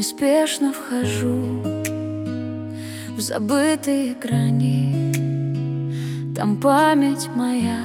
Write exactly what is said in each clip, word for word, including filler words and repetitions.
неспешно вхожу в забытые грани. Там память моя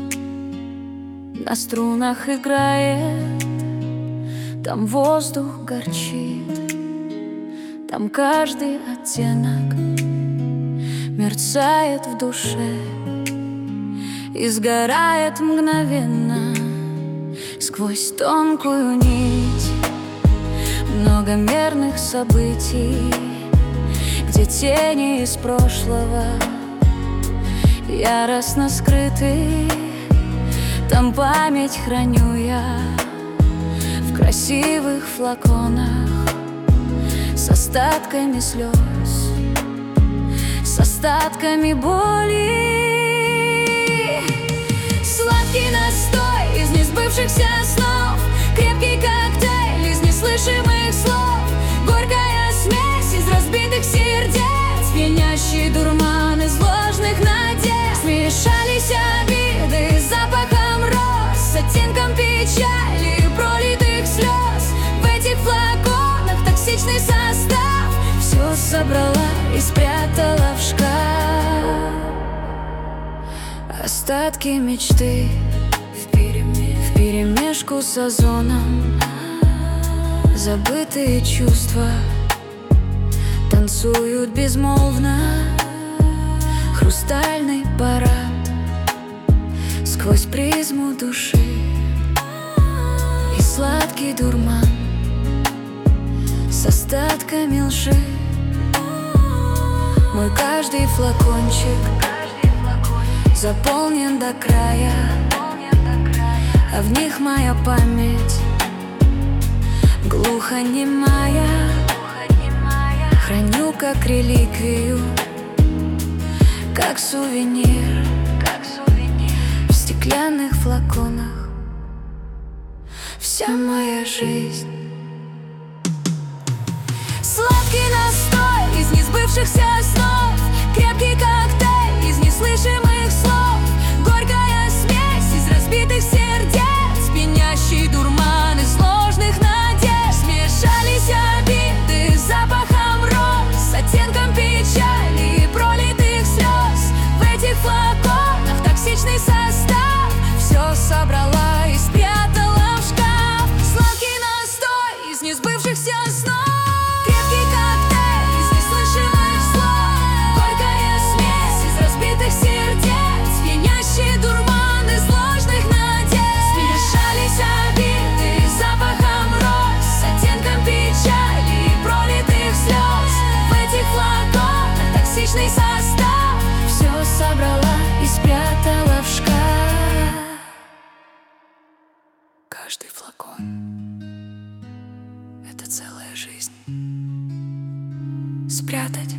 на струнах играет, там воздух горчит, там каждый оттенок мерцает в душе и сгорает мгновенно сквозь тонкую нить многомерных событий, где тени из прошлого яростно скрыты. Там память храню я в красивых флаконах с остатками слез, с остатками боли. Сладкий настой из несбывшихся снов, крепкий коктейль из неслышимых слов, горькая смесь из разбитых сердец, пьянящий дурман из ложных надежд. Смешались обиды с запахом роз, с оттенком печали и пролитых слез. В этих флаконах токсичный состав все собрала и спрятала в шкаф. Остатки мечты вперемешку с озоном, забытые чувства танцуют безмолвно. Хрустальный парад сквозь призму души и сладкий дурман с остатками лжи. Мой каждый флакончик заполнен до края, а в них моя память глухонемая. Храню как реликвию, как сувенир, в стеклянных флаконах вся моя жизнь. Сладкий настой из несбывшихся снов, крепкий коктейль из неслышимых слов, горькая смесь из разбитых сердец, пьянящий дурман из ложных надежд. Смешались обиды с запахом роз, с оттенком печали и пролитых слез. В этих флаконах токсичный состав все собрала и спрятала в шкаф. Сладкий настой из несбывшихся снов, состав все собрала и спрятала в шкаф. Каждый флакон — это целая жизнь. Спрятать